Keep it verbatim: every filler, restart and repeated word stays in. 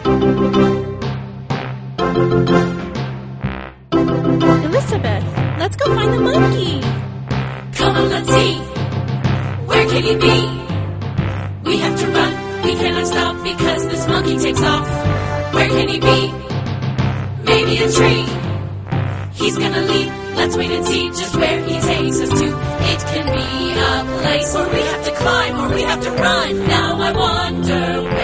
Elizabeth, let's go find the monkey. Come on, let's see. Where can he be? We have to run. We cannot stop because this monkey takes off. Where can he be? Maybe a tree. He's gonna leap. Let's wait and see just where he takes us to. It can be a place where we have to climb or we have to run. Now I wonder where